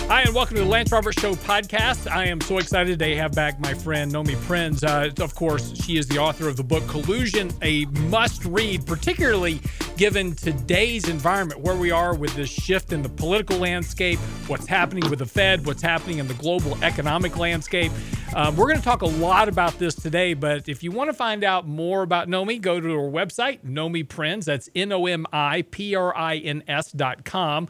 Hi, and welcome to the Lance Roberts Show podcast. I am so excited to have back my friend Nomi Prins. Of course, she is the author of the book Collusion, a must-read, particularly given today's environment, where we are with this shift in the political landscape, what's happening with the Fed, what's happening in the global economic landscape. We're going to talk a lot about this today, but if you want to find out more about Nomi, go to her website, Nomi Prins. That's NOMIPRINS.com,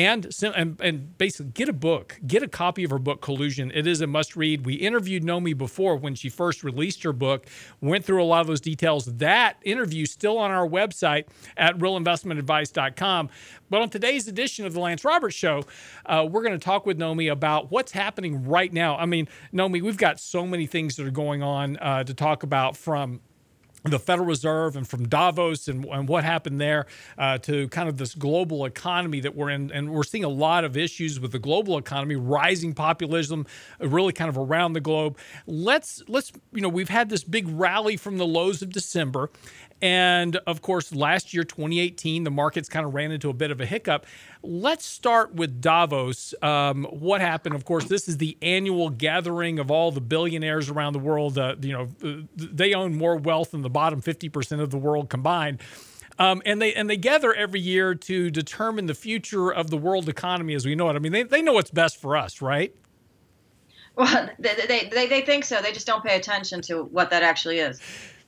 and basically get a book, get a copy of her book Collusion. It is a must-read. We interviewed Nomi before when she first released her book, went through a lot of those details. That interview is still on our website at realinvestmentadvice.com. But on today's edition of the Lance Roberts Show, we're going to talk with Nomi about what's happening right now. I mean, Nomi, we've got so many things that are going on to talk about, from the Federal Reserve and from Davos and what happened there to kind of this global economy that we're in. And we're seeing a lot of issues with the global economy, rising populism, really kind of around the globe. Let's we've had this big rally from the lows of December. And of course, last year, 2018, the markets kind of ran into a bit of a hiccup. Let's start with Davos. What happened? Of course, this is the annual gathering of all the billionaires around the world. They own more wealth than the bottom 50% of the world combined. And they gather every year to determine the future of the world economy as we know it. I mean, they know what's best for us, right? Well, they think so. They just don't pay attention to what that actually is.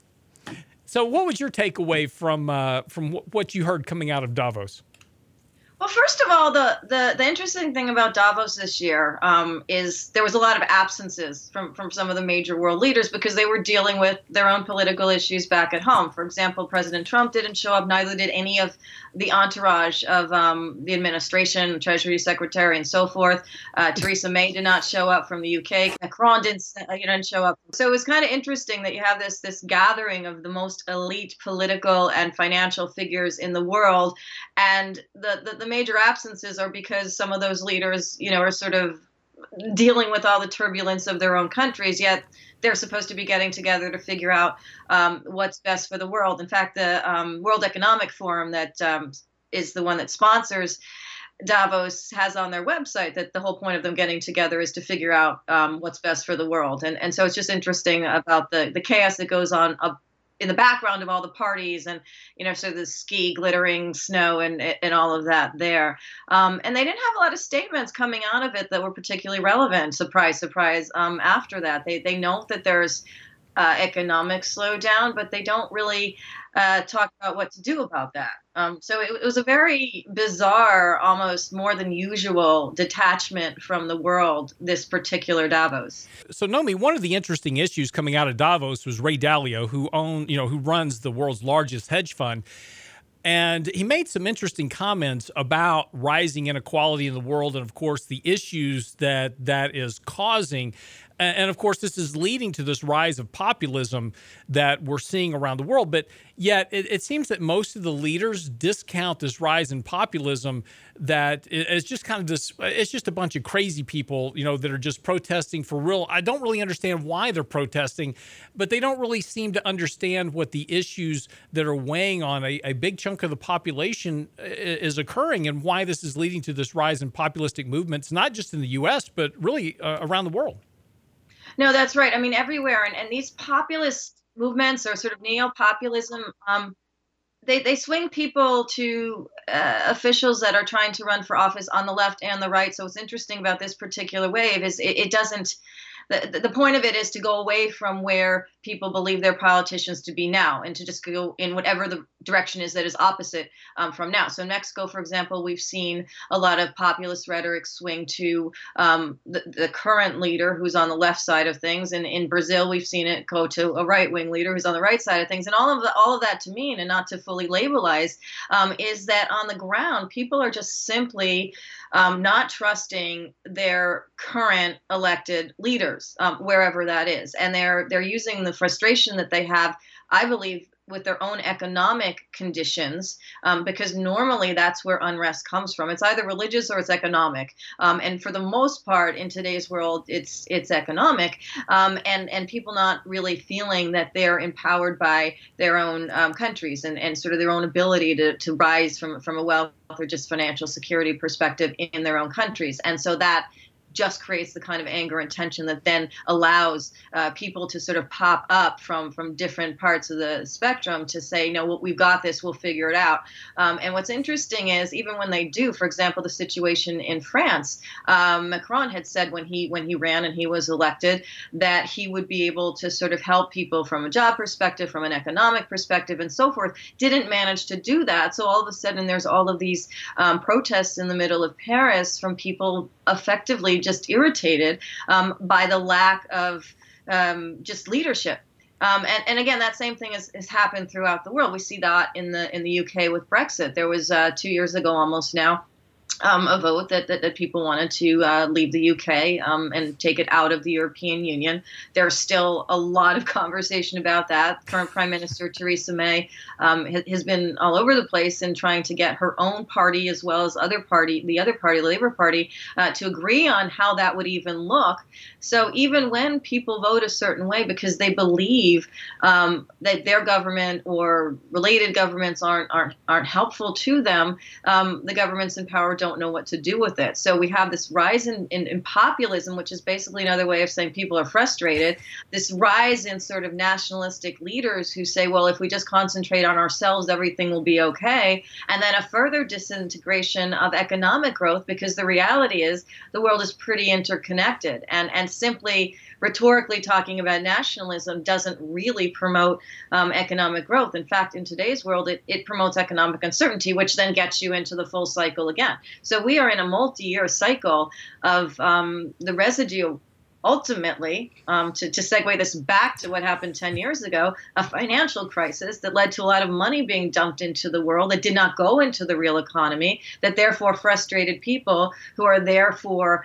So what was your takeaway from what you heard coming out of Davos? Well, first of all, the interesting thing about Davos this year is there was a lot of absences from some of the major world leaders because they were dealing with their own political issues back at home. For example, President Trump didn't show up, neither did any of the entourage of the administration, Treasury Secretary, and so forth. Theresa May did not show up from the UK. Macron didn't show up. So it was kind of interesting that you have this gathering of the most elite political and financial figures in the world, and the major absences are because some of those leaders, are sort of dealing with all the turbulence of their own countries, yet they're supposed to be getting together to figure out what's best for the world. In fact, the World Economic Forum, that is the one that sponsors Davos, has on their website that the whole point of them getting together is to figure out what's best for the world. And so it's just interesting about the chaos that goes on in the background of all the parties, and so the ski, glittering snow, and all of that there. And they didn't have a lot of statements coming out of it that were particularly relevant. Surprise, surprise. After that, they note that there's economic slowdown, but they don't really talk about what to do about that. So it was a very bizarre, almost more than usual detachment from the world, this particular Davos. So, Nomi, one of the interesting issues coming out of Davos was Ray Dalio, who runs the world's largest hedge fund. And he made some interesting comments about rising inequality in the world and, of course, the issues that is causing. And of course, this is leading to this rise of populism that we're seeing around the world. But yet it seems that most of the leaders discount this rise in populism, that it's just kind of it's just a bunch of crazy people, that are just protesting for real. I don't really understand why they're protesting, but they don't really seem to understand what the issues that are weighing on a big chunk of the population is occurring, and why this is leading to this rise in populistic movements, not just in the U.S., but really around the world. No, that's right. I mean, everywhere. And these populist movements, or sort of neo-populism, they swing people to officials that are trying to run for office on the left and the right. So what's interesting about this particular wave is it doesn't. The point of it is to go away from where people believe their politicians to be now, and to just go in whatever the direction is that is opposite from now. So in Mexico, for example, we've seen a lot of populist rhetoric swing to the current leader, who's on the left side of things. And in Brazil, we've seen it go to a right-wing leader who's on the right side of things. And all of that to mean, and not to fully labelize, is that on the ground, people are just simply not trusting their current elected leaders, wherever that is. And they're using the frustration that they have, I believe, with their own economic conditions, because normally that's where unrest comes from. It's either religious or it's economic, and for the most part in today's world, it's economic, and people not really feeling that they're empowered by their own countries and sort of their own ability to rise from a wealth or just financial security perspective in their own countries, and so that just creates the kind of anger and tension that then allows people to sort of pop up from different parts of the spectrum to say, no, we've got this, we'll figure it out. And what's interesting is even when they do, for example, the situation in France, Macron had said when he ran and he was elected that he would be able to sort of help people from a job perspective, from an economic perspective, and so forth. Didn't manage to do that. So all of a sudden there's all of these protests in the middle of Paris from people effectively just irritated by the lack of just leadership. And again, that same thing has happened throughout the world. We see that in the UK with Brexit. There was 2 years ago almost now, a vote that people wanted to leave the UK and take it out of the European Union. There's still a lot of conversation about that. Current Prime Minister Theresa May has been all over the place in trying to get her own party as well as the other party, Labour Party, to agree on how that would even look. So even when people vote a certain way because they believe that their government or related governments aren't helpful to them, the governments in power don't know what to do with it. So we have this rise in populism, which is basically another way of saying people are frustrated. This rise in sort of nationalistic leaders who say, well, if we just concentrate on ourselves, everything will be okay. And then a further disintegration of economic growth, because the reality is the world is pretty interconnected, and simply rhetorically talking about nationalism doesn't really promote economic growth. In fact, in today's world, it promotes economic uncertainty, which then gets you into the full cycle again. So we are in a multi-year cycle of the residue, ultimately, to segue this back to what happened 10 years ago, a financial crisis that led to a lot of money being dumped into the world that did not go into the real economy, that therefore frustrated people who are therefore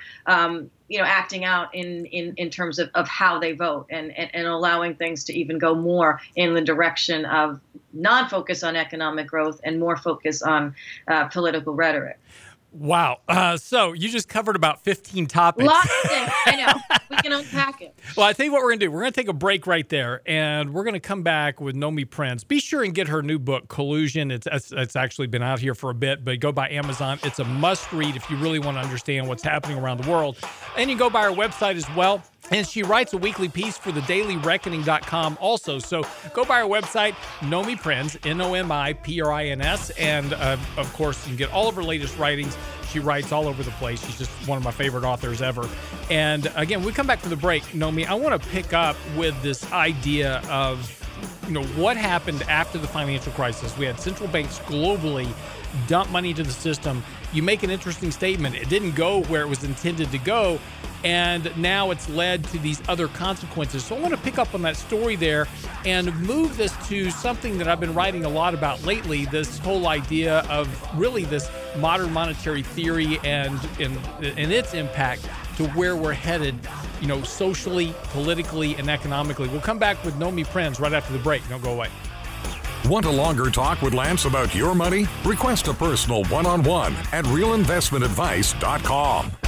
acting out in terms of how they vote and allowing things to even go more in the direction of non-focus on economic growth and more focus on political rhetoric. Wow. So you just covered about 15 topics. Lots of things. I know. We can unpack it. Well, I tell you what we're going to do. We're going to take a break right there, and we're going to come back with Nomi Prinz. Be sure and get her new book, Collusion. It's actually been out here for a bit, but go by Amazon. It's a must-read if you really want to understand what's happening around the world. And you can go by her website as well. And she writes a weekly piece for thedailyreckoning.com also. So go by her website, Nomi Prinz, Nomiprins. And, of course, you can get all of her latest writings. She writes all over the place. She's just one of my favorite authors ever. And, again, when we come back from the break, Nomi, I want to pick up with this idea of, what happened after the financial crisis. We had central banks globally dump money into the system. You make an interesting statement. It didn't go where it was intended to go. And now it's led to these other consequences. So I want to pick up on that story there and move this to something that I've been writing a lot about lately, this whole idea of really this modern monetary theory and its impact to where we're headed, socially, politically, and economically. We'll come back with Nomi Prinz right after the break. Don't go away. Want a longer talk with Lance about your money? Request a personal one-on-one at realinvestmentadvice.com.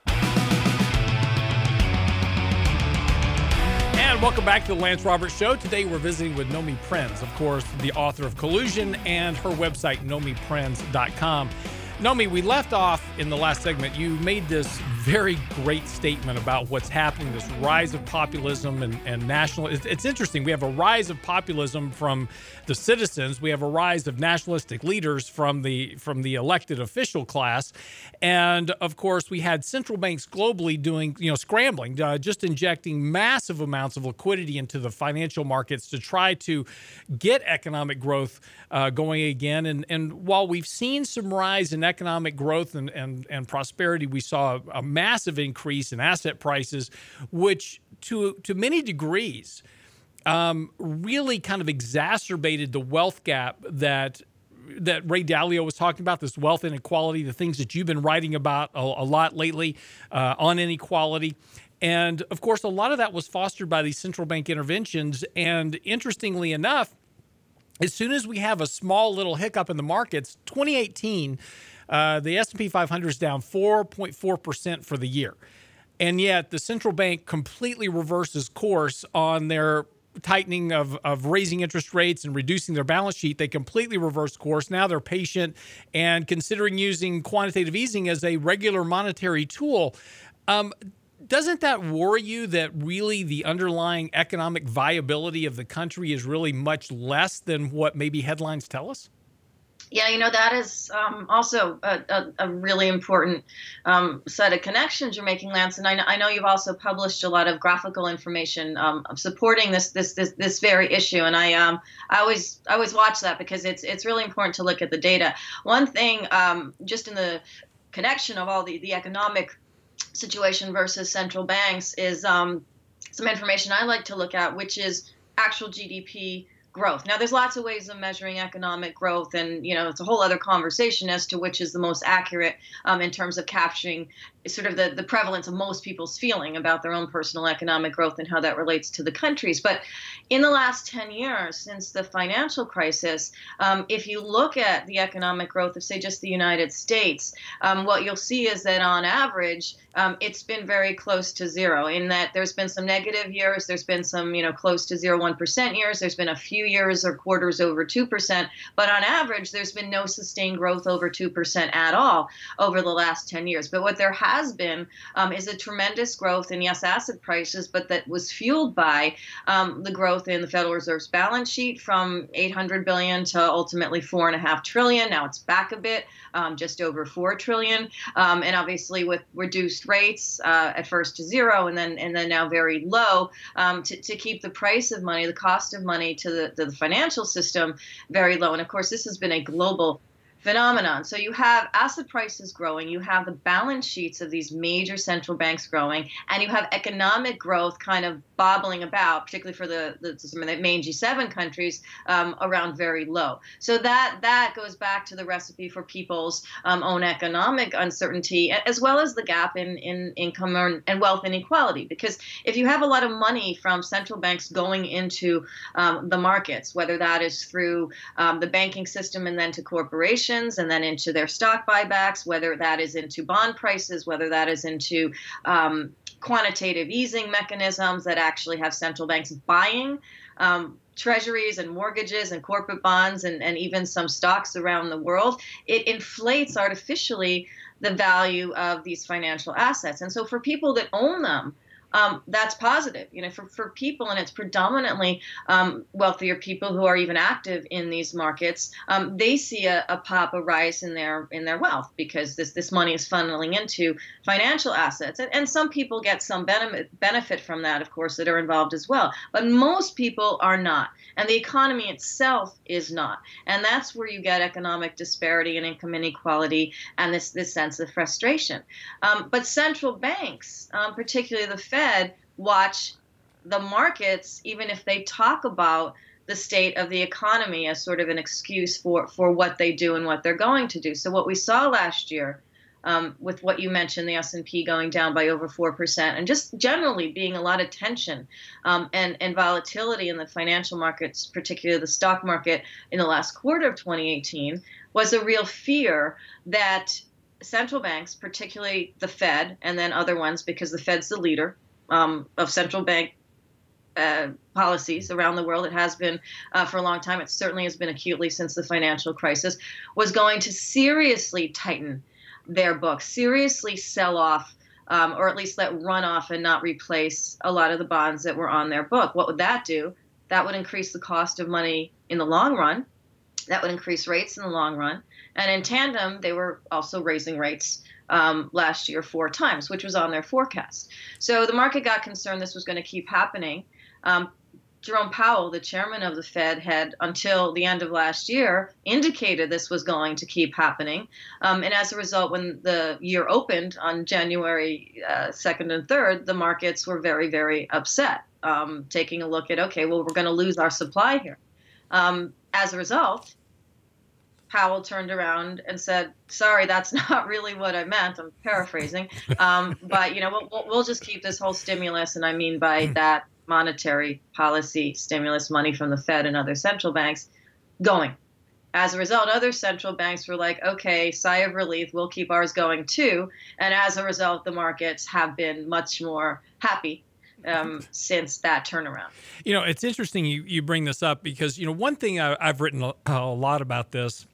And welcome back to the Lance Roberts Show. Today we're visiting with Nomi Prinz, of course, the author of Collusion, and her website, nomiprins.com. Nomi, we left off in the last segment. You made this very great statement about what's happening, this rise of populism and national. It's interesting. We have a rise of populism from the citizens. We have a rise of nationalistic leaders from the elected official class. And, of course, we had central banks globally doing, scrambling, just injecting massive amounts of liquidity into the financial markets to try to get economic growth going again. And while we've seen some rise in economic growth and prosperity, we saw a massive increase in asset prices, which to many degrees really kind of exacerbated the wealth gap that Ray Dalio was talking about, this wealth inequality, the things that you've been writing about a lot lately on inequality. And, of course, a lot of that was fostered by these central bank interventions. And interestingly enough, as soon as we have a small little hiccup in the markets, 2018, the S&P 500 is down 4.4% for the year. And yet the central bank completely reverses course on their tightening of raising interest rates and reducing their balance sheet. They completely reverse course. Now they're patient and considering using quantitative easing as a regular monetary tool. Doesn't that worry you that really the underlying economic viability of the country is really much less than what maybe headlines tell us? Yeah, that is also a really important set of connections you're making, Lance. And I know you've also published a lot of graphical information supporting this very issue. And I always watch that because it's really important to look at the data. One thing, just in the connection of all the economic situation versus central banks, is some information I like to look at, which is actual GDP growth. Now, there's lots of ways of measuring economic growth, and it's a whole other conversation as to which is the most accurate in terms of capturing sort of the prevalence of most people's feeling about their own personal economic growth and how that relates to the countries. But in the last 10 years, since the financial crisis, if you look at the economic growth of, say, just the United States, what you'll see is that on average, it's been very close to zero, in that there's been some negative years, there's been some, close to 1% years, there's been a few years or quarters over 2%, but on average, there's been no sustained growth over 2% at all over the last 10 years. But what there has been is a tremendous growth in, yes, asset prices, but that was fueled by the growth in the Federal Reserve's balance sheet from $800 billion to ultimately $4.5 trillion. Now it's back a bit, just over $4 trillion. And obviously with reduced rates at first to zero and then now very low, to keep the price of money, the cost of money to the financial system very low. And of course, this has been a global phenomenon. So you have asset prices growing, you have the balance sheets of these major central banks growing, and you have economic growth kind of bobbling about, particularly for some of the main G7 countries, around very low. So that goes back to the recipe for people's own economic uncertainty, as well as the gap in income and wealth inequality. Because if you have a lot of money from central banks going into the markets, whether that is through the banking system and then to corporations, and then into their stock buybacks, whether that is into bond prices, whether that is into quantitative easing mechanisms that actually have central banks buying treasuries and mortgages and corporate bonds and even some stocks around the world, it inflates artificially the value of these financial assets. And so for people that own them, that's positive, for people, and it's predominantly wealthier people who are even active in these markets. They see a rise in their wealth because this money is funneling into financial assets, and some people get some benefit from that, of course, that are involved as well. But most people are not, and the economy itself is not, and that's where you get economic disparity and income inequality and this sense of frustration. But central banks, particularly the Fed, watch the markets, even if they talk about the state of the economy as sort of an excuse for what they do and what they're going to do. So what we saw last year with what you mentioned, the S&P going down by over 4%, and just generally being a lot of tension and volatility in the financial markets, particularly the stock market in the last quarter of 2018, was a real fear that central banks, particularly the Fed and then other ones, because the Fed's the leader of central bank policies around the world. It has been for a long time. It certainly has been acutely since the financial crisis, was going to seriously tighten their books, seriously sell off, or at least let run off and not replace a lot of the bonds that were on their book. What would that do? That would increase the cost of money in the long run. That would increase rates in the long run. And in tandem, they were also raising rates last year 4 times, which was on their forecast. So the market got concerned this was going to keep happening. Jerome Powell, the chairman of the Fed, had until the end of last year indicated this was going to keep happening. And as a result, when the year opened on January 2nd and 3rd, the markets were very, very upset, taking a look at, okay, well, we're going to lose our supply here. As a result, Powell turned around and said, sorry, that's not really what I meant. I'm paraphrasing. But, we'll just keep this whole stimulus. And I mean by that monetary policy stimulus money from the Fed and other central banks. going. As a result, other central banks were like, okay, sigh of relief, we'll keep ours going too. And as a result, the markets have been much more happy since that turnaround. It's interesting you bring this up because, one thing I've written a lot about this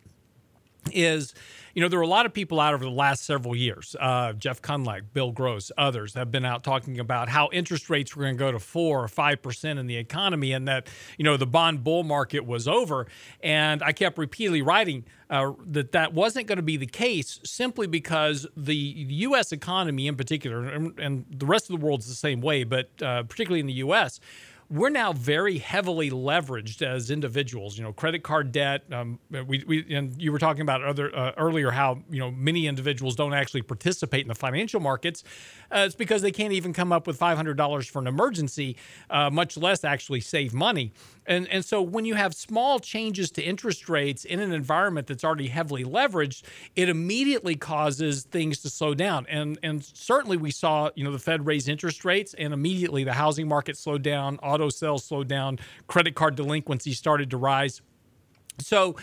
is, there were a lot of people out over the last several years. Jeff Kunlak, Bill Gross, others have been out talking about how interest rates were going to go to 4 or 5% in the economy, and that, the bond bull market was over. And I kept repeatedly writing that wasn't going to be the case, simply because the U.S. economy in particular, and the rest of the world's the same way, but particularly in the U.S., we're now very heavily leveraged as individuals. Credit card debt. We and you were talking about earlier how many individuals don't actually participate in the financial markets. It's because they can't even come up with $500 for an emergency, much less actually save money. And so when you have small changes to interest rates in an environment that's already heavily leveraged, it immediately causes things to slow down. And certainly we saw, the Fed raise interest rates, and immediately the housing market slowed down, auto sales slowed down, credit card delinquency started to rise. So,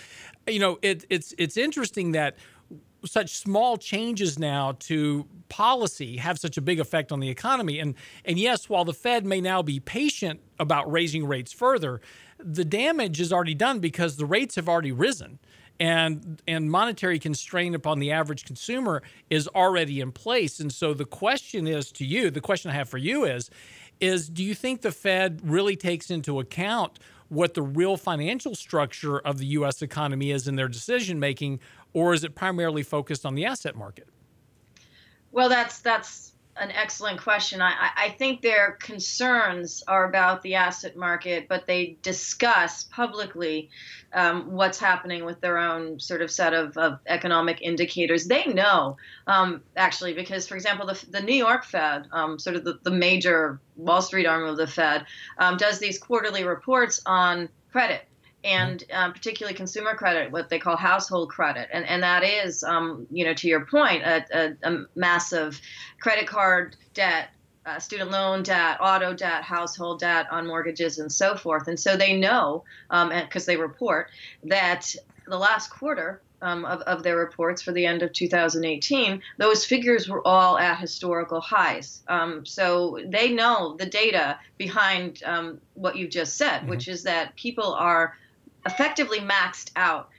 it's interesting that such small changes now to policy have such a big effect on the economy. And yes, while the Fed may now be patient about raising rates further, the damage is already done because the rates have already risen. And monetary constraint upon the average consumer is already in place. And so the question I have for you is do you think the Fed really takes into account what the real financial structure of the U.S. economy is in their decision making, or is it primarily focused on the asset market? Well, that's an excellent question. I think their concerns are about the asset market, but they discuss publicly what's happening with their own sort of set of economic indicators. They know, actually, because, for example, the New York Fed, sort of the major Wall Street arm of the Fed, does these quarterly reports on credit. And particularly consumer credit, what they call household credit. And that is, to your point, a massive credit card debt, student loan debt, auto debt, household debt on mortgages and so forth. And so they know, because they report, that the last quarter of their reports for the end of 2018, those figures were all at historical highs. So they know the data behind what you've just said, which is that people are effectively maxed out,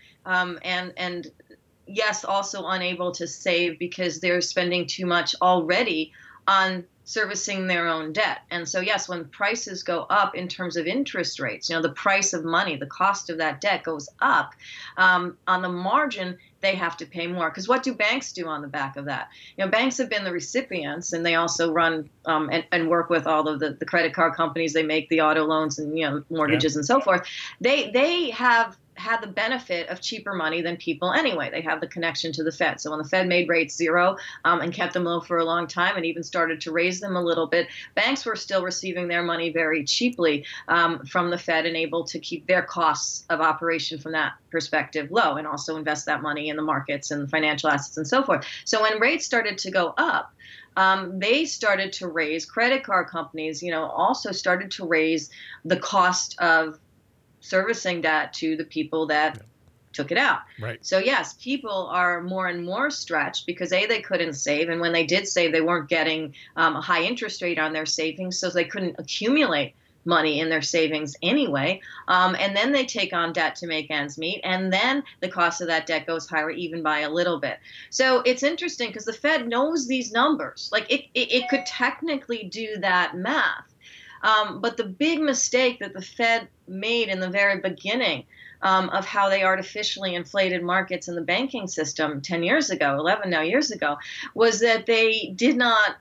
and yes, also unable to save because they're spending too much already on servicing their own debt. And so, yes, when prices go up in terms of interest rates, the price of money, the cost of that debt goes up, on the margin, they have to pay more. Because what do banks do on the back of that? Banks have been the recipients, and they also run and work with all of the credit card companies. They make the auto loans and mortgages and so forth. They have had the benefit of cheaper money than people anyway. They have the connection to the Fed. So when the Fed made rates zero and kept them low for a long time and even started to raise them a little bit, banks were still receiving their money very cheaply from the Fed and able to keep their costs of operation from that perspective low and also invest that money in the markets and financial assets and so forth. So when rates started to go up, they started to raise, credit card companies, also started to raise the cost of servicing debt to the people that took it out. Right. So yes, people are more and more stretched because they couldn't save, and when they did save, they weren't getting a high interest rate on their savings, so they couldn't accumulate money in their savings anyway. And then they take on debt to make ends meet, and then the cost of that debt goes higher even by a little bit. So it's interesting because the Fed knows these numbers. Like it could technically do that math. But the big mistake that the Fed made in the very beginning of how they artificially inflated markets in the banking system 10 years ago, 11 now years ago, was that they did not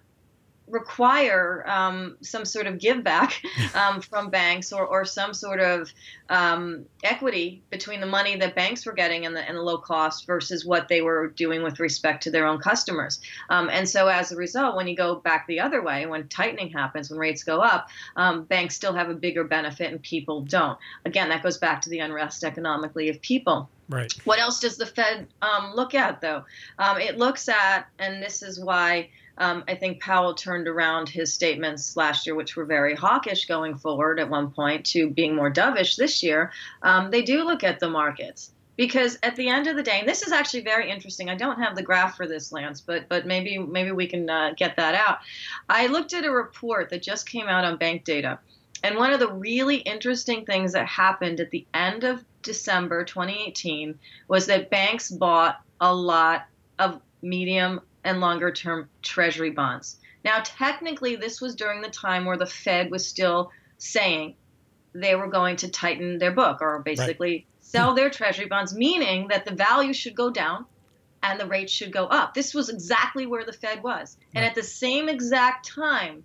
require some sort of give back from banks or some sort of equity between the money that banks were getting and the low cost versus what they were doing with respect to their own customers. And so as a result, when you go back the other way, when tightening happens, when rates go up, banks still have a bigger benefit and people don't. Again, that goes back to the unrest economically of people. Right. What else does the Fed look at, though? It looks at, and this is why I think Powell turned around his statements last year, which were very hawkish going forward at one point, to being more dovish this year. They do look at the markets. Because at the end of the day, and this is actually very interesting. I don't have the graph for this, Lance, but maybe we can get that out. I looked at a report that just came out on bank data. And one of the really interesting things that happened at the end of December 2018 was that banks bought a lot of medium and longer term treasury bonds. Now, technically, this was during the time where the Fed was still saying they were going to tighten their book, or basically sell their treasury bonds, meaning that the value should go down and the rate should go up. This was exactly where the Fed was. And at the same exact time,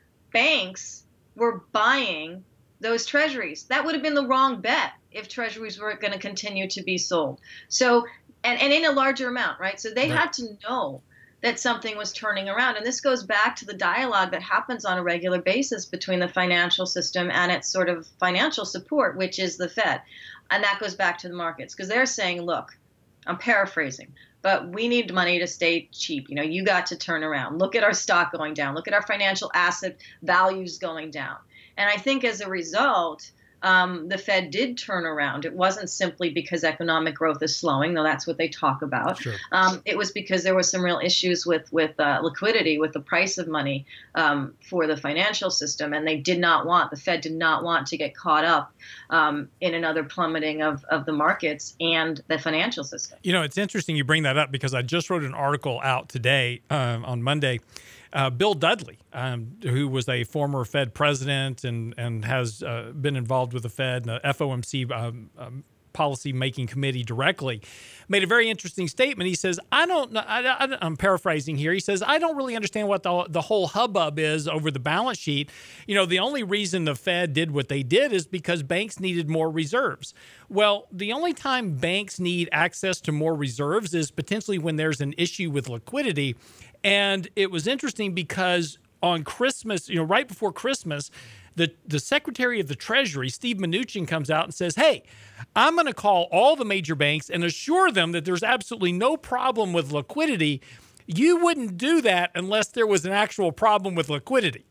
banks were buying those treasuries. That would have been the wrong bet if treasuries were going to continue to be sold. So, and in a larger amount, right? So they had to know that something was turning around. And this goes back to the dialogue that happens on a regular basis between the financial system and its sort of financial support, which is the Fed. And that goes back to the markets, because they're saying, look, I'm paraphrasing, but we need money to stay cheap. You know, you got to turn around. Look at our stock going down. Look at our financial asset values going down. And I think as a result, the Fed did turn around. It wasn't simply because economic growth is slowing, though that's what they talk about. Sure. It was because there were some real issues with liquidity, with the price of money for the financial system, and the Fed did not want to get caught up in another plummeting of the markets and the financial system. You know, it's interesting you bring that up, because I just wrote an article out today on Monday. Bill Dudley, who was a former Fed president and has been involved with the Fed and the FOMC policy-making committee directly, made a very interesting statement. He says, I'm paraphrasing here. He says, I don't really understand what the whole hubbub is over the balance sheet. You know, the only reason the Fed did what they did is because banks needed more reserves. Well, the only time banks need access to more reserves is potentially when there's an issue with liquidity. And it was interesting because on Christmas, right before Christmas, the Secretary of the Treasury, Steve Mnuchin, comes out and says, hey, I'm going to call all the major banks and assure them that there's absolutely no problem with liquidity. You wouldn't do that unless there was an actual problem with liquidity.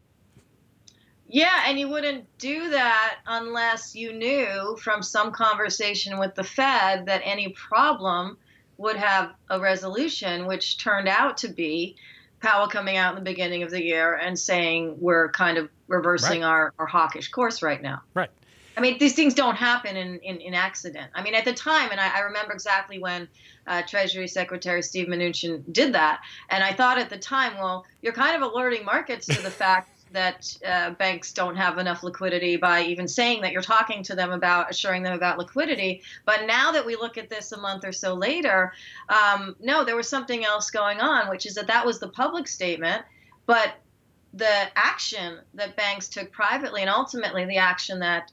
Yeah, and you wouldn't do that unless you knew from some conversation with the Fed that any problem would have a resolution, which turned out to be Powell coming out in the beginning of the year and saying we're kind of reversing our hawkish course right now. Right. I mean, these things don't happen in accident. I mean, at the time, and I remember exactly when Treasury Secretary Steve Mnuchin did that, and I thought at the time, well, you're kind of alerting markets to the fact that banks don't have enough liquidity by even saying that you're talking to them about assuring them about liquidity. But now that we look at this a month or so later, no, there was something else going on, which is that was the public statement. But the action that banks took privately, and ultimately the action that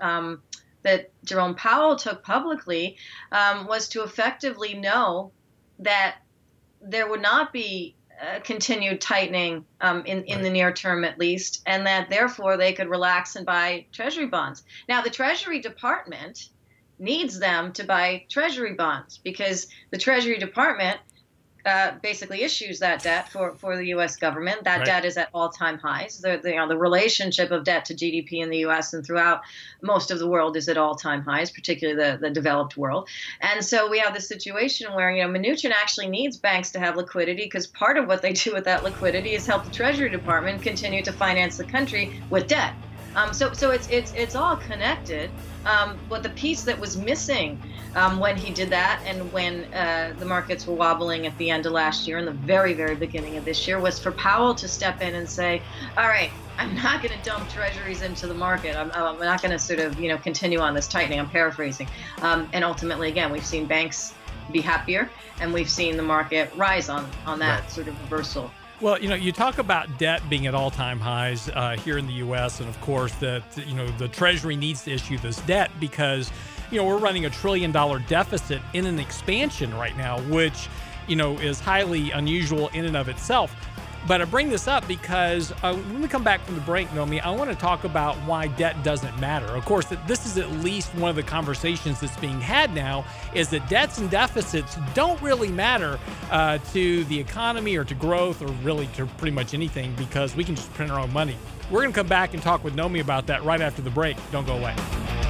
Jerome Powell took publicly, was to effectively know that there would not be continued tightening in the near term, at least, and that therefore they could relax and buy Treasury bonds. Now, the Treasury Department needs them to buy Treasury bonds because the Treasury Department basically issues that debt for the U.S. government. That debt is at all-time highs. The relationship of debt to GDP in the U.S. and throughout most of the world is at all-time highs, particularly the developed world. And so we have this situation where Mnuchin actually needs banks to have liquidity, because part of what they do with that liquidity is help the Treasury Department continue to finance the country with debt. So it's all connected. But the piece that was missing when he did that, and when the markets were wobbling at the end of last year and the very, very beginning of this year, was for Powell to step in and say, all right, I'm not going to dump treasuries into the market. I'm not going to sort of, continue on this tightening. I'm paraphrasing. And ultimately, again, we've seen banks be happier, and we've seen the market rise on that sort of reversal. Well, you talk about debt being at all-time highs here in the U.S., and of course that, the Treasury needs to issue this debt because, we're running $1 trillion deficit in an expansion right now, which, is highly unusual in and of itself. But I bring this up because when we come back from the break, Nomi, I want to talk about why debt doesn't matter. Of course, this is at least one of the conversations that's being had now, is that debts and deficits don't really matter to the economy or to growth or really to pretty much anything, because we can just print our own money. We're going to come back and talk with Nomi about that right after the break. Don't go away.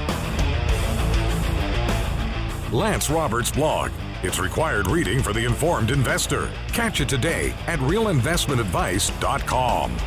Lance Roberts blog. It's required reading for the informed investor. Catch it today at realinvestmentadvice.com.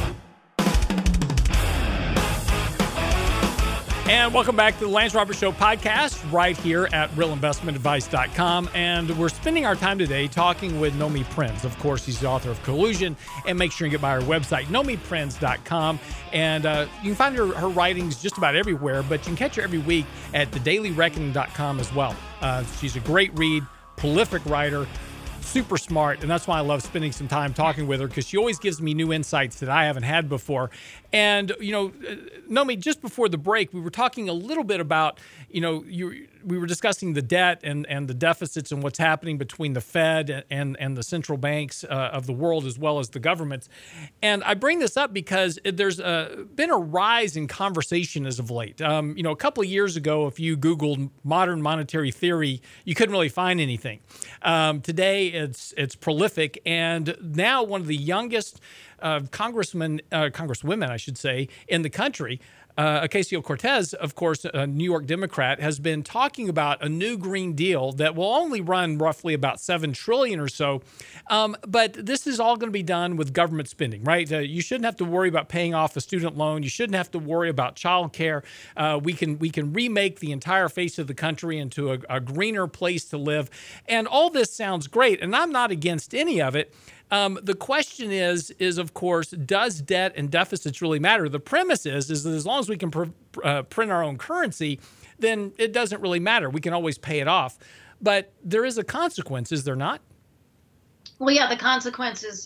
And welcome back to the Lance Roberts Show podcast right here at realinvestmentadvice.com. And we're spending our time today talking with Nomi Prins. Of course, she's the author of Collusion. And make sure you get by her website, nomiprins.com. And you can find her writings just about everywhere, but you can catch her every week at thedailyreckoning.com as well. She's a great read, prolific writer, super smart, and that's why I love spending some time talking with her, because she always gives me new insights that I haven't had before. And, Nomi, just before the break, we were talking a little bit about, we were discussing the debt and the deficits and what's happening between the Fed and the central banks of the world, as well as the governments. And I bring this up because there's been a rise in conversation as of late. A couple of years ago, if you Googled modern monetary theory, you couldn't really find anything. Today, it's prolific, and now one of the youngest congresswomen, I should say, in the country, Ocasio-Cortez, of course, a New York Democrat, has been talking about a new Green Deal that will only run roughly about $7 trillion or so. But this is all going to be done with government spending, right? You shouldn't have to worry about paying off a student loan. You shouldn't have to worry about childcare. We can remake the entire face of the country into a greener place to live. And all this sounds great, and I'm not against any of it. The question is of course, does debt and deficits really matter? The premise is that as long as we can print our own currency, then it doesn't really matter. We can always pay it off. But there is a consequence, is there not? Well, yeah, the consequence is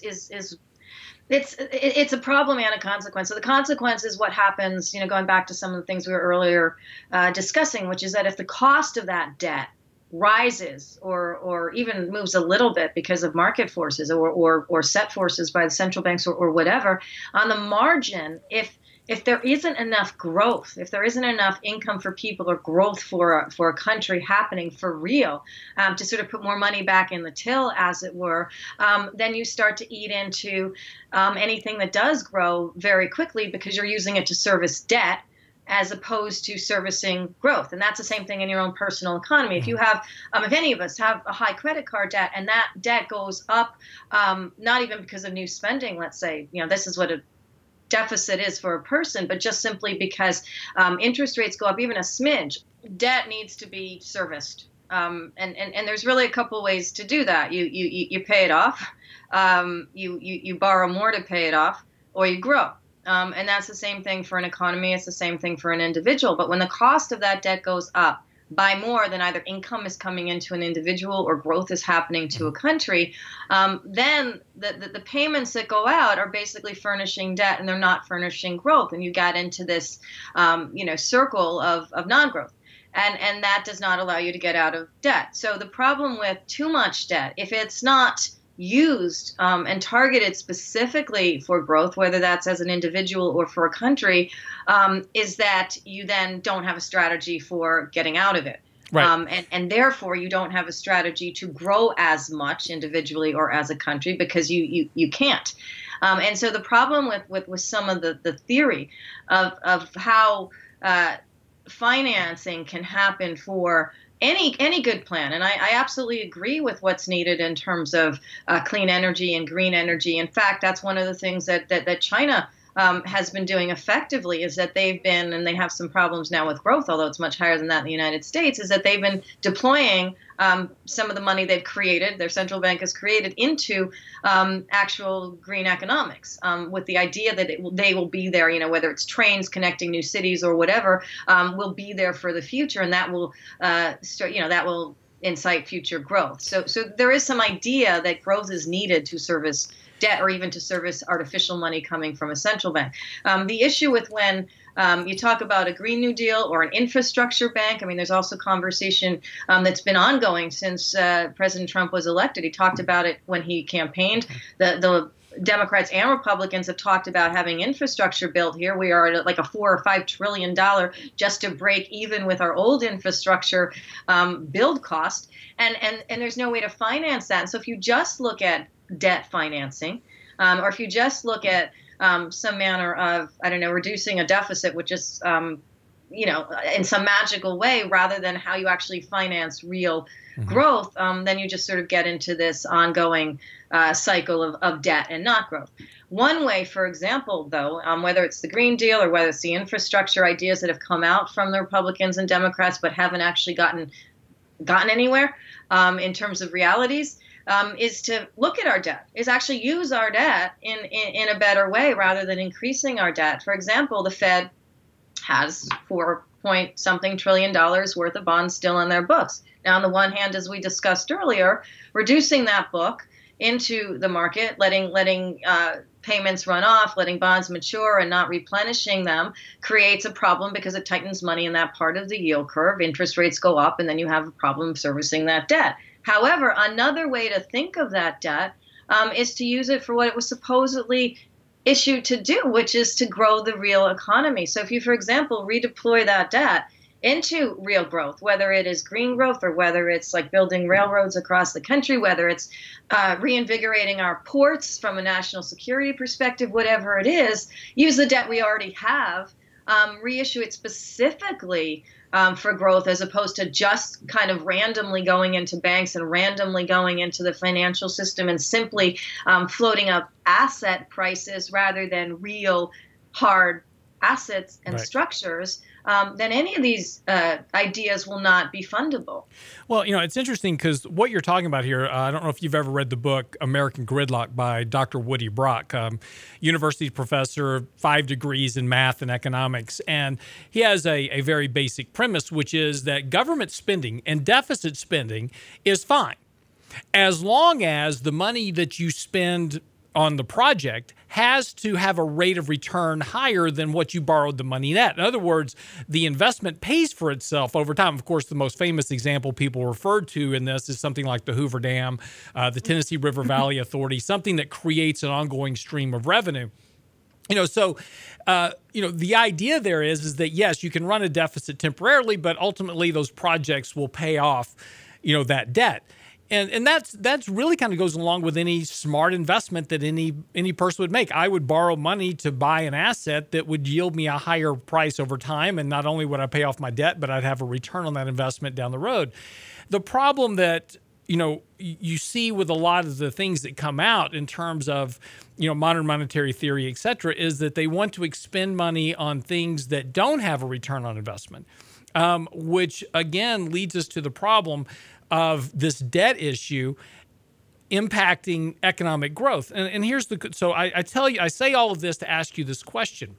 it's a problematic consequence. So the consequence is what happens, going back to some of the things we were earlier discussing, which is that if the cost of that debt rises or even moves a little bit because of market forces or set forces by the central banks or whatever, on the margin, if there isn't enough growth, if there isn't enough income for people or growth for a country happening for real, to sort of put more money back in the till, as it were, then you start to eat into anything that does grow very quickly, because you're using it to service debt as opposed to servicing growth. And that's the same thing in your own personal economy. If you have, if any of us have a high credit card debt and that debt goes up, not even because of new spending, let's say, this is what a deficit is for a person, but just simply because interest rates go up even a smidge, debt needs to be serviced. And there's really a couple ways to do that. You pay it off, you borrow more to pay it off, or you grow. And that's the same thing for an economy. It's the same thing for an individual. But when the cost of that debt goes up by more than either income is coming into an individual or growth is happening to a country, then the payments that go out are basically furnishing debt, and they're not furnishing growth. And you got into this, circle of non-growth. And that does not allow you to get out of debt. So the problem with too much debt, if it's not used and targeted specifically for growth, whether that's as an individual or for a country, is that you then don't have a strategy for getting out of it. Right. And therefore, you don't have a strategy to grow as much individually or as a country, because you can't. And so the problem with some of the theory of how financing can happen for any good plan. And I absolutely agree with what's needed in terms of clean energy and green energy. In fact, that's one of the things that China has been doing effectively, is that they've been, and they have some problems now with growth, although it's much higher than that in the United States, is that they've been deploying some of the money they've created, their central bank has created, into actual green economics, with the idea that they will be there, whether it's trains connecting new cities or whatever, will be there for the future, and that will that will incite future growth. So there is some idea that growth is needed to service debt, or even to service artificial money coming from a central bank. The issue with when you talk about a Green New Deal or an infrastructure bank, there's also conversation that's been ongoing since President Trump was elected. He talked about it when he campaigned. The Democrats and Republicans have talked about having infrastructure built here. We are at like a $4 or $5 trillion just to break even with our old infrastructure build cost, and there's no way to finance that. And so if you just look at debt financing, or if you just look at some manner of, I don't know, reducing a deficit, which is in some magical way, rather than how you actually finance real growth, then you just sort of get into this ongoing cycle of debt and not growth. One way, for example, though, whether it's the Green Deal or whether it's the infrastructure ideas that have come out from the Republicans and Democrats but haven't actually gotten anywhere in terms of realities, is to look at our debt, is actually use our debt in a better way rather than increasing our debt. For example, the Fed has $4-point-something trillion worth of bonds still on their books. Now, on the one hand, as we discussed earlier, reducing that book into the market, letting payments run off, letting bonds mature and not replenishing them creates a problem because it tightens money in that part of the yield curve. Interest rates go up, and then you have a problem servicing that debt. However, another way to think of that debt is to use it for what it was supposedly issued to do, which is to grow the real economy. So if you, for example, redeploy that debt into real growth, whether it is green growth or whether it's like building railroads across the country, whether it's reinvigorating our ports from a national security perspective, whatever it is, use the debt we already have, reissue it specifically for growth, as opposed to just kind of randomly going into banks and randomly going into the financial system and simply floating up asset prices rather than real hard assets and structures, then any of these ideas will not be fundable. Well, it's interesting because what you're talking about here, I don't know if you've ever read the book American Gridlock by Dr. Woody Brock, university professor, 5 degrees in math and economics. And he has a very basic premise, which is that government spending and deficit spending is fine, as long as the money that you spend on the project has to have a rate of return higher than what you borrowed the money at. In other words, the investment pays for itself over time. Of course, the most famous example people referred to in this is something like the Hoover Dam, the Tennessee River Valley Authority, something that creates an ongoing stream of revenue. The idea there is that, yes, you can run a deficit temporarily, but ultimately those projects will pay off, that debt. And that's really kind of goes along with any smart investment that any person would make. I would borrow money to buy an asset that would yield me a higher price over time, and not only would I pay off my debt, but I'd have a return on that investment down the road. The problem that you see with a lot of the things that come out in terms of modern monetary theory, et cetera, is that they want to expend money on things that don't have a return on investment, which again leads us to the problem of this debt issue impacting economic growth. And here's so I say all of this to ask you this question.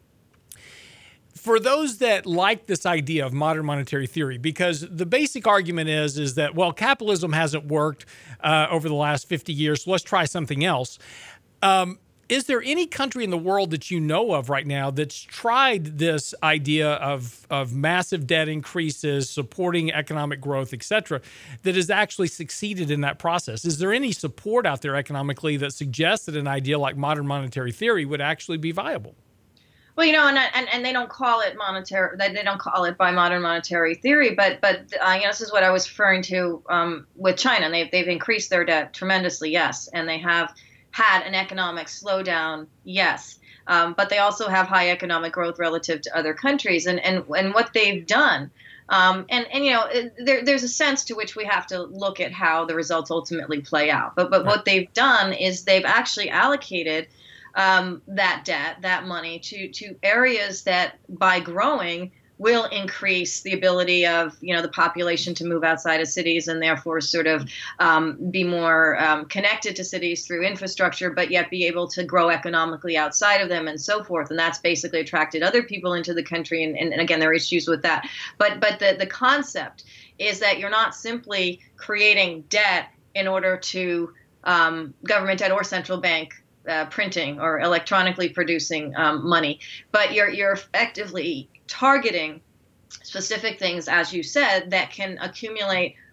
For those that like this idea of modern monetary theory, because the basic argument is that, well, capitalism hasn't worked over the last 50 years, so let's try something else. Is there any country in the world that you know of right now that's tried this idea of massive debt increases, supporting economic growth, et cetera, that has actually succeeded in that process? Is there any support out there economically that suggests that an idea like modern monetary theory would actually be viable? Well, and they don't call it monetary. They don't call it by modern monetary theory. But this is what I was referring to with China. They've increased their debt tremendously, yes, and they have had an economic slowdown, yes, but they also have high economic growth relative to other countries, and what they've done, there's a sense to which we have to look at how the results ultimately play out. But what they've done is they've actually allocated that debt, that money, to areas that by growing will increase the ability of the population to move outside of cities and therefore sort of be more connected to cities through infrastructure, but yet be able to grow economically outside of them and so forth. And that's basically attracted other people into the country. And again, there are issues with that. But the concept is that you're not simply creating debt in order to government debt or central bank printing or electronically producing money, but you're effectively targeting specific things, as you said, that can accumulate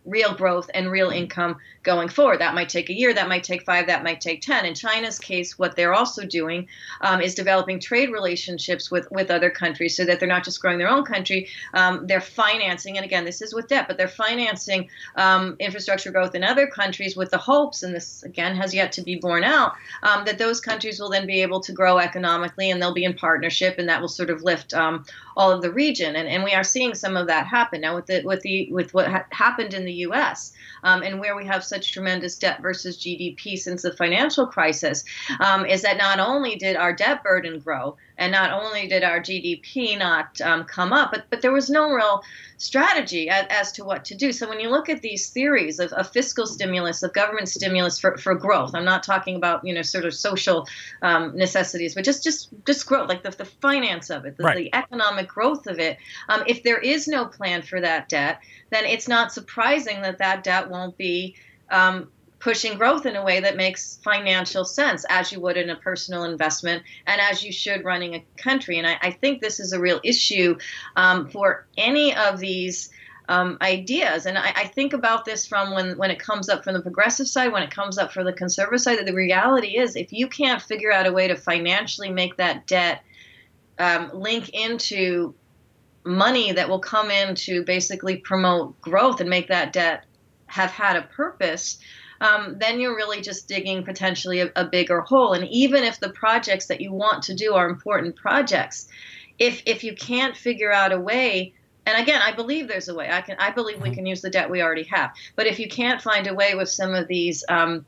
real growth and real income going forward. That might take a year, that might take 5, that might take 10. In China's case, what they're also doing is developing trade relationships with other countries so that they're not just growing their own country, they're financing, and again, this is with debt, but they're financing infrastructure growth in other countries with the hopes, and this again has yet to be borne out, that those countries will then be able to grow economically and they'll be in partnership, and that will sort of lift all of the region. And we are seeing some of that happen now with what happened in the U.S. And where we have such tremendous debt versus GDP since the financial crisis, is that not only did our debt burden grow, and not only did our GDP not come up, but there was no real strategy as to what to do. So when you look at these theories of fiscal stimulus, of government stimulus for growth, I'm not talking about sort of social necessities, but just growth, like the finance of it, the economic growth of it. If there is no plan for that debt, then it's not surprising that debt won't be pushing growth in a way that makes financial sense, as you would in a personal investment and as you should running a country. And I think this is a real issue for any of these ideas. And I think about this from when it comes up from the progressive side, when it comes up from the conservative side, that the reality is if you can't figure out a way to financially make that debt link into money that will come in to basically promote growth and make that debt have had a purpose, then you're really just digging potentially a bigger hole. And even if the projects that you want to do are important projects, if you can't figure out a way, and again, I believe there's a way. I believe we can use the debt we already have. But if you can't find a way with some of these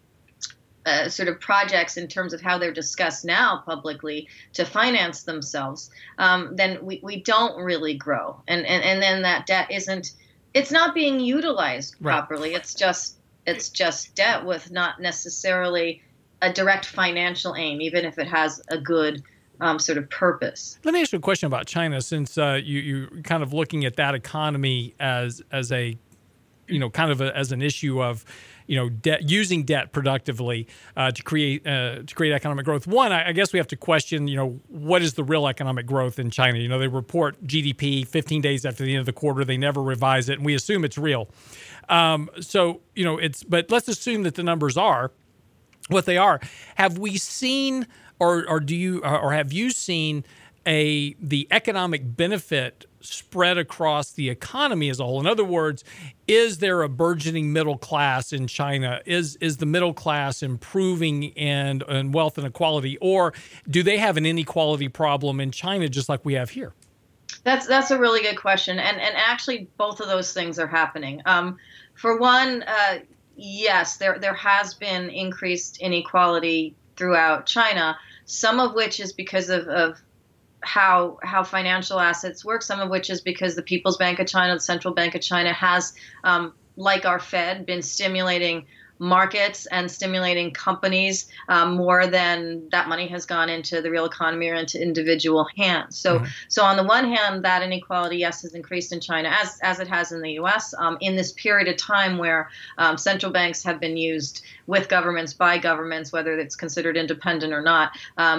sort of projects in terms of how they're discussed now publicly to finance themselves, then we don't really grow. And then that debt it's not being utilized properly. Right. It's just debt with not necessarily a direct financial aim, even if it has a good sort of purpose. Let me ask you a question about China, since you're kind of looking at that economy as a, kind of as an issue of, debt, using debt productively to create economic growth. One, I guess we have to question, what is the real economic growth in China? They report GDP 15 days after the end of the quarter. They never revise it, and we assume it's real. But let's assume that the numbers are what they are. Have we seen, or have you seen the economic benefit spread across the economy as a whole? In other words, is there a burgeoning middle class in China? Is the middle class improving in wealth and equality, or do they have an inequality problem in China just like we have here? That's a really good question, and actually both of those things are happening. For one, yes, there has been increased inequality throughout China, some of which is because of how financial assets work, some of which is because the People's Bank of China, the Central Bank of China, has, like our Fed, been stimulating markets and stimulating companies more than that money has gone into the real economy or into individual hands. So on the one hand, that inequality, yes, has increased in China as it has in the U.S. In this period of time where central banks have been used with governments, by governments, whether it's considered independent or not,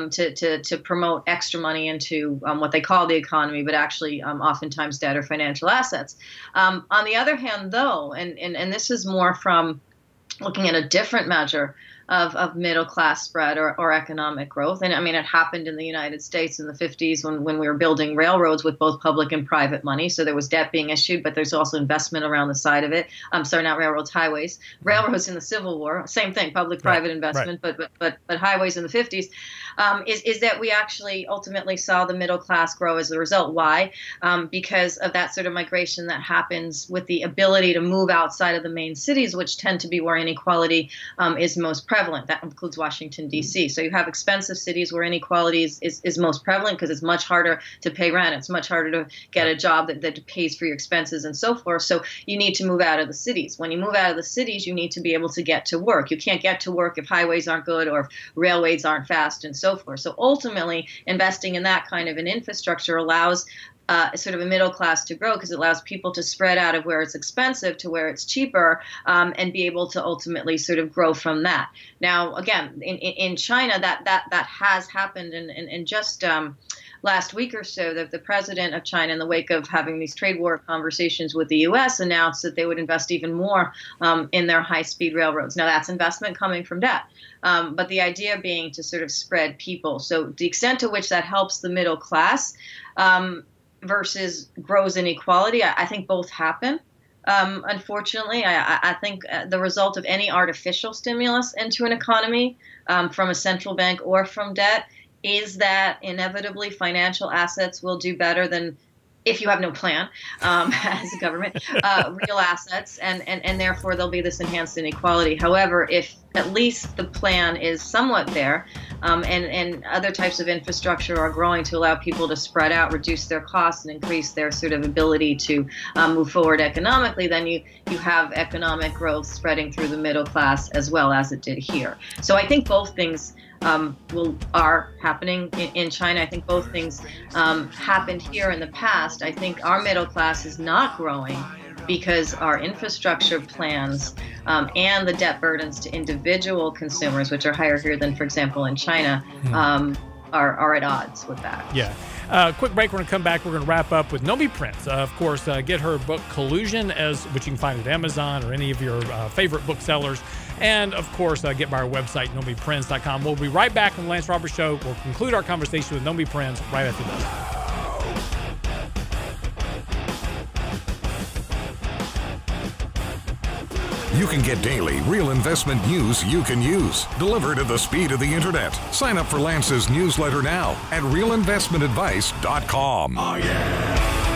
to promote extra money into what they call the economy, but actually oftentimes debt or financial assets. On the other hand, though, and this is more from looking at a different measure of middle class spread or economic growth. And I mean, it happened in the United States in the 50s when we were building railroads with both public and private money. So there was debt being issued, but there's also investment around the side of it. Sorry, not railroads, highways. Railroads in the Civil War, same thing, public-private investment, but highways in the 50s, is that we actually ultimately saw the middle class grow as a result. Why? Because of that sort of migration that happens with the ability to move outside of the main cities, which tend to be where inequality is most prevalent. That includes Washington, D.C. So you have expensive cities where inequality is most prevalent because it's much harder to pay rent. It's much harder to get a job that pays for your expenses and so forth. So you need to move out of the cities. When you move out of the cities, you need to be able to get to work. You can't get to work if highways aren't good or if railways aren't fast and so forth. So ultimately, investing in that kind of an infrastructure allows sort of a middle class to grow because it allows people to spread out of where it's expensive to where it's cheaper and be able to ultimately sort of grow from that. Now, again, in China, that has happened, and just last week or so that the president of China, in the wake of having these trade war conversations with the U.S., announced that they would invest even more in their high-speed railroads. Now, that's investment coming from debt, but the idea being to sort of spread people. So the extent to which that helps the middle class versus grows inequality, I think both happen. Unfortunately, I think the result of any artificial stimulus into an economy from a central bank or from debt is that inevitably financial assets will do better than, if you have no plan as a government, real assets, and therefore there'll be this enhanced inequality. However, if at least the plan is somewhat there, and other types of infrastructure are growing to allow people to spread out, reduce their costs, and increase their sort of ability to move forward economically, then you have economic growth spreading through the middle class as well as it did here. So I think both things are happening in China. I think both things happened here in the past. I think our middle class is not growing because our infrastructure plans and the debt burdens to individual consumers, which are higher here than, for example, in China, are at odds with that. Yeah. Quick break. We're going to come back. We're going to wrap up with Nomi Prince. Of course, get her book Collusion, which you can find at Amazon or any of your favorite booksellers. And, of course, get by our website, NomiPrince.com. We'll be right back on the Lance Roberts Show. We'll conclude our conversation with Nomi Prince right after this. You can get daily real investment news you can use, delivered at the speed of the internet. Sign up for Lance's newsletter now at realinvestmentadvice.com. Oh, yeah.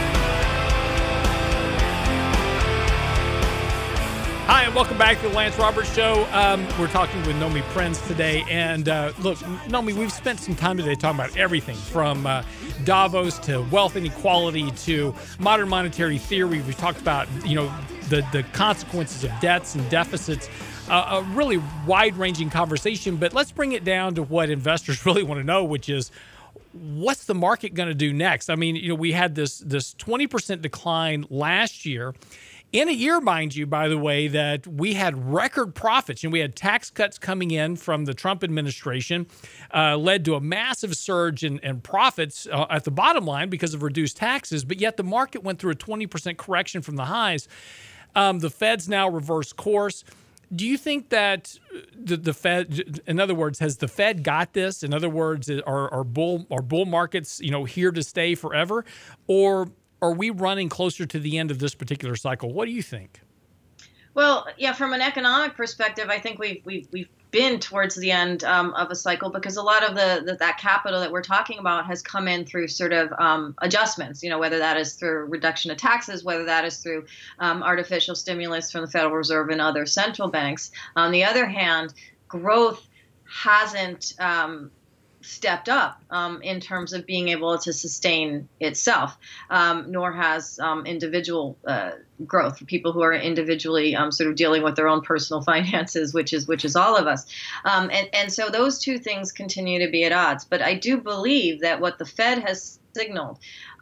Hi, and welcome back to the Lance Roberts Show. We're talking with Nomi Prince today. And look, Nomi, we've spent some time today talking about everything from Davos to wealth inequality to modern monetary theory. We've talked about, the consequences of debts and deficits, a really wide-ranging conversation. But let's bring it down to what investors really want to know, which is, what's the market going to do next? I mean, we had this 20% decline last year. In a year, mind you, by the way, that we had record profits. We had tax cuts coming in from the Trump administration, led to a massive surge in profits at the bottom line because of reduced taxes. But yet the market went through a 20% correction from the highs. The Fed's now reversed course. Do you think that the Fed, in other words, has the Fed got this? In other words, are bull markets, here to stay forever? Or are we running closer to the end of this particular cycle? What do you think? Well, yeah, from an economic perspective, I think we've been towards the end of a cycle, because a lot of that capital that we're talking about has come in through sort of adjustments, whether that is through reduction of taxes, whether that is through artificial stimulus from the Federal Reserve and other central banks. On the other hand, growth hasn't stepped up in terms of being able to sustain itself, nor has individual growth for people who are individually sort of dealing with their own personal finances, which is all of us. And so those two things continue to be at odds. But I do believe that what the Fed has signaled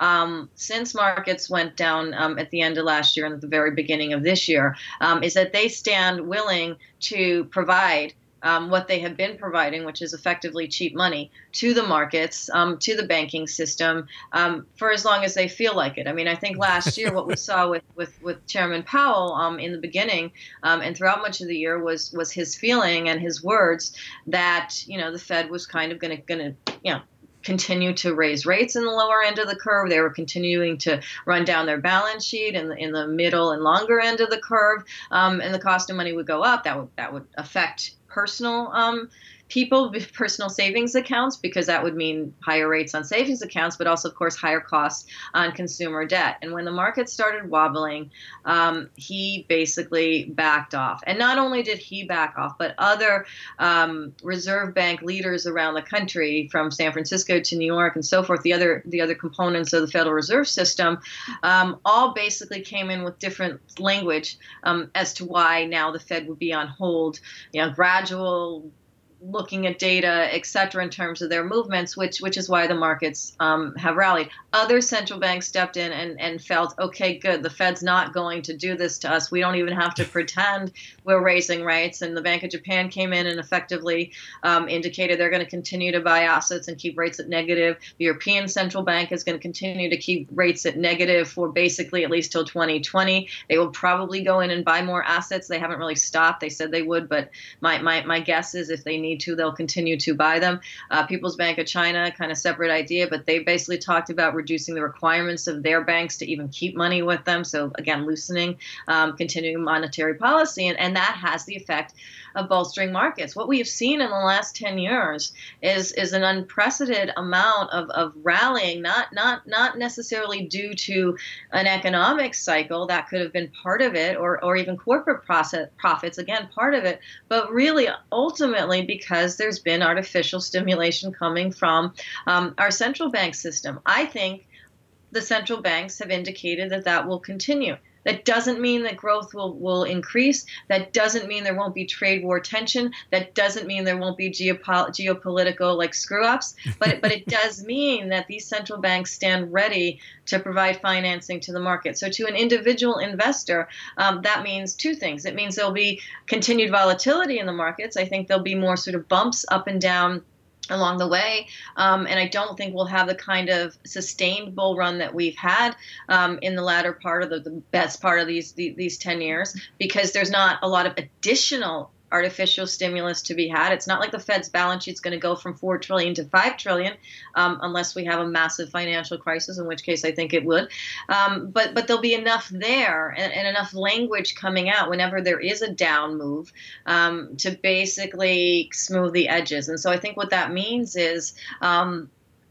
since markets went down at the end of last year and at the very beginning of this year is that they stand willing to provide what they have been providing, which is effectively cheap money, to the markets, to the banking system, for as long as they feel like it. I mean, I think last year what we saw with Chairman Powell in the beginning and throughout much of the year was his feeling and his words that, the Fed was kind of going to continue to raise rates in the lower end of the curve. They were continuing to run down their balance sheet in the middle and longer end of the curve, and the cost of money would go up. That would affect personal personal savings accounts, because that would mean higher rates on savings accounts, but also, of course, higher costs on consumer debt. And when the market started wobbling, he basically backed off. And not only did he back off, but other Reserve Bank leaders around the country, from San Francisco to New York and so forth, the other components of the Federal Reserve System, all basically came in with different language as to why now the Fed would be on hold, gradual looking at data, et cetera, in terms of their movements, which is why the markets have rallied. Other central banks stepped in and felt, okay, good, the Fed's not going to do this to us. We don't even have to pretend we're raising rates. And the Bank of Japan came in and effectively indicated they're going to continue to buy assets and keep rates at negative. The European Central Bank is going to continue to keep rates at negative for basically at least till 2020. They will probably go in and buy more assets. They haven't really stopped. They said they would, but my guess is if they need to, they'll continue to buy them. People's Bank of China, kind of separate idea, but they basically talked about reducing the requirements of their banks to even keep money with them. So again, loosening, continuing monetary policy, and that has the effect of bolstering markets. What we have seen in the last 10 years is an unprecedented amount of rallying, not necessarily due to an economic cycle that could have been part of it, or even corporate profits, again, part of it, but really ultimately because there's been artificial stimulation coming from our central bank system. I think the central banks have indicated that will continue. That doesn't mean that growth will increase. That doesn't mean there won't be trade war tension. That doesn't mean there won't be geopolitical screw-ups. But it does mean that these central banks stand ready to provide financing to the market. So to an individual investor, that means two things. It means there'll be continued volatility in the markets. I think there'll be more sort of bumps up and down along the way, and I don't think we'll have the kind of sustained bull run that we've had in the latter part of the best part of these 10 years, because there's not a lot of additional artificial stimulus to be had. It's not like the Fed's balance sheet's going to go from $4 trillion to $5 trillion, unless we have a massive financial crisis, in which case I think it would. But there'll be enough there and enough language coming out whenever there is a down move to basically smooth the edges. And so I think what that means is, on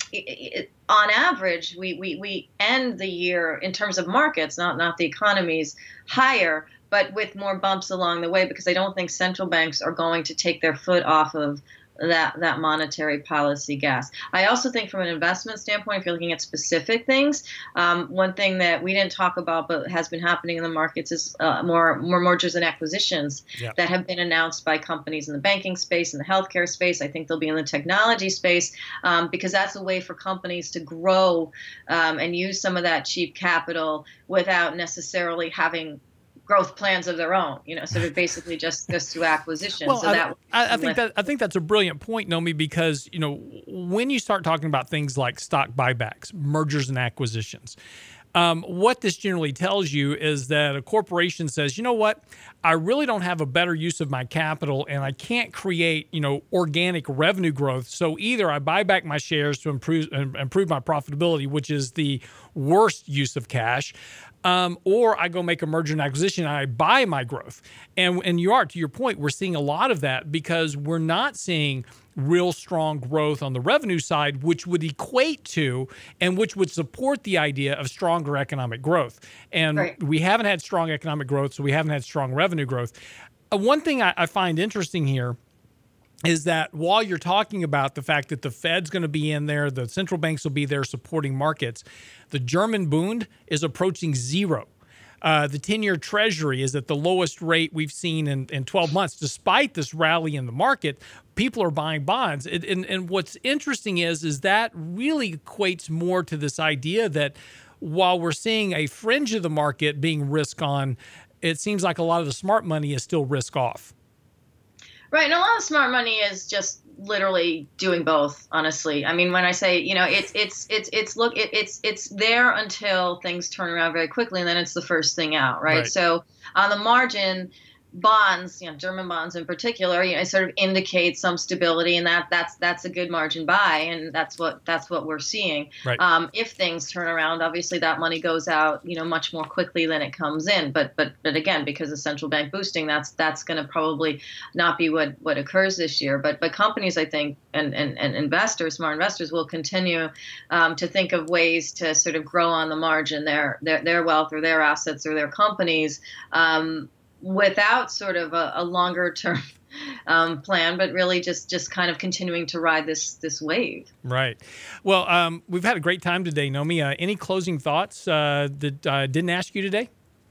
average, we end the year in terms of markets, not the economies, higher, but with more bumps along the way, because I don't think central banks are going to take their foot off of that monetary policy gas. I also think from an investment standpoint, if you're looking at specific things, one thing that we didn't talk about but has been happening in the markets is more mergers and acquisitions that have been announced by companies in the banking space, in the healthcare space. I think they'll be in the technology space, because that's a way for companies to grow and use some of that cheap capital without necessarily having growth plans of their own, sort of basically just through acquisition. Well, so I think that's a brilliant point, Nomi, because when you start talking about things like stock buybacks, mergers and acquisitions, what this generally tells you is that a corporation says, you know what, I really don't have a better use of my capital, and I can't create organic revenue growth. So either I buy back my shares to improve my profitability, which is the worst use of cash. Or I go make a merger and acquisition and I buy my growth. And to your point, we're seeing a lot of that because we're not seeing real strong growth on the revenue side, which would equate to and which would support the idea of stronger economic growth. And we haven't had strong economic growth, so we haven't had strong revenue growth. One thing I find interesting here is that while you're talking about the fact that the Fed's going to be in there, the central banks will be there supporting markets, the German Bund is approaching zero. The 10-year Treasury is at the lowest rate we've seen in 12 months. Despite this rally in the market, people are buying bonds. And what's interesting is that really equates more to this idea that while we're seeing a fringe of the market being risk on, it seems like a lot of the smart money is still risk off. Right, and a lot of smart money is just literally doing both. Honestly, I mean, when I say it's there until things turn around very quickly, and then it's the first thing out, right? So on the margin, bonds, German bonds in particular, sort of indicate some stability, and that's a good margin buy, and that's what we're seeing. Right. If things turn around, obviously that money goes out, much more quickly than it comes in. But again, because of central bank boosting, that's going to probably not be what occurs this year. But companies, I think, and investors, smart investors, will continue to think of ways to sort of grow on the margin their wealth or their assets or their companies. Without sort of a longer term plan, but really just kind of continuing to ride this wave. Right. Well, we've had a great time today, Nomi. Any closing thoughts that I didn't ask you today?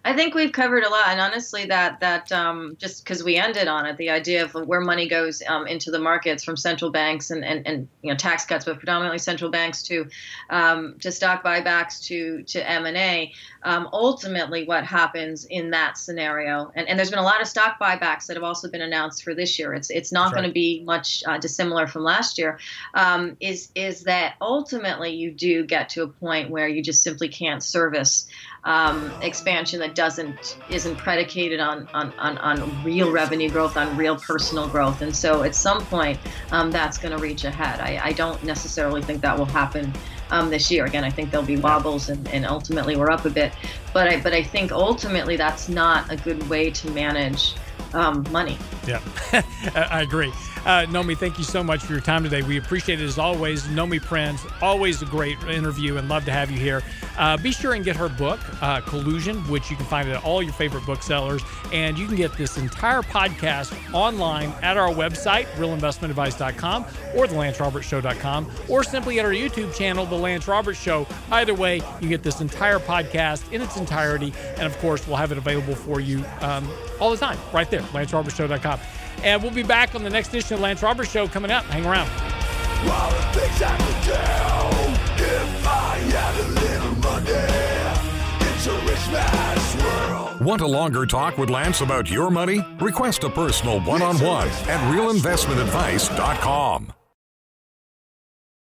I think we've covered a lot, and honestly, that just because we ended on it, the idea of where money goes into the markets from central banks and tax cuts, but predominantly central banks to stock buybacks to M&A. Ultimately, what happens in that scenario, and there's been a lot of stock buybacks that have also been announced for this year. It's not going to be much dissimilar from last year. Is that ultimately you do get to a point where you just simply can't service expansion that isn't predicated on real revenue growth, on real personal growth. And so at some point, that's going to reach a head. I don't necessarily think that will happen this year. Again, I think there'll be wobbles and ultimately we're up a bit. But I think ultimately that's not a good way to manage money. Yeah, I agree. Nomi, thank you so much for your time today. We appreciate it as always. Nomi Prins, always a great interview and love to have you here. Be sure and get her book, Collusion, which you can find at all your favorite booksellers. And you can get this entire podcast online at our website, realinvestmentadvice.com or thelancerobertsshow.com, or simply at our YouTube channel, The Lance Roberts Show. Either way, you get this entire podcast in its entirety. And of course, we'll have it available for you all the time right there, lancerobertsshow.com. And we'll be back on the next edition of Lance Roberts Show coming up. Hang around. All the things I would do if I had a little money. It's a rich man's world. Want a longer talk with Lance about your money? Request a personal one-on-one at realinvestmentadvice.com.